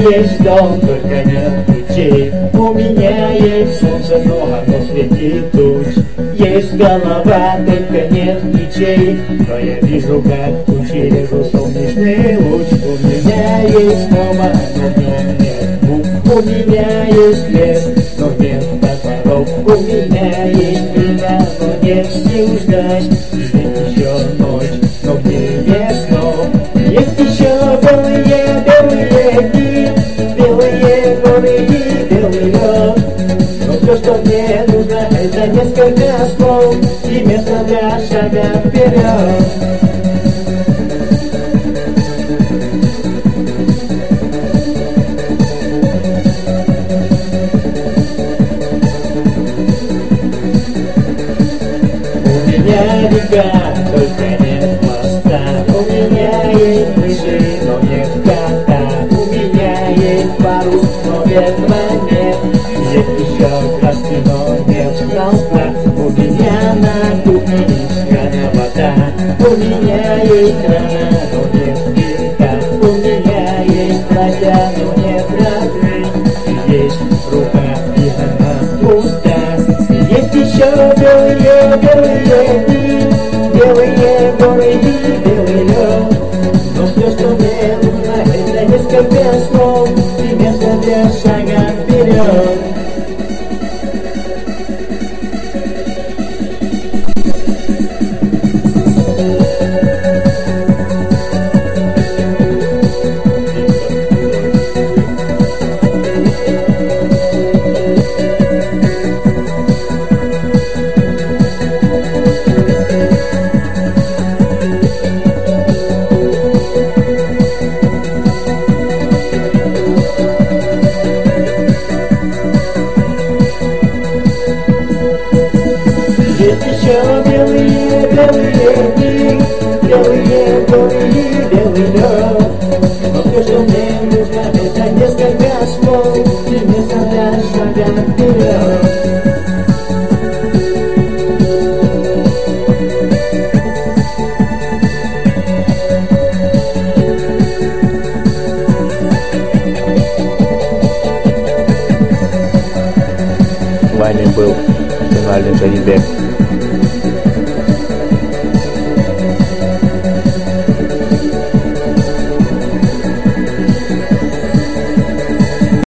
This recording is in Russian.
есть дом, только нет ключей. У меня есть солнце, но оно среди туч. Есть голова, только нет плечей. Но я вижу, как тучи режу солнечный луч. У меня есть дома, но в нем нет мук. У меня есть лес, но нет топоров. У меня есть время, но нет сил ждать. Ждет еще ночь, но где нет снов. Есть еще белые дни, белые горы и белый лед. Но все, что мне нужно, это несколько слов и место для шага вперед. У меня река, только нет моста. У меня есть мыши, но нет кота. У меня есть парус, но ветра нет. Есть еще краски, но нет холста. У меня на кухне из крана вода. У меня есть рана, но нет века. У меня есть платья, но нет розы. Есть рука, и она пуста. Есть еще белые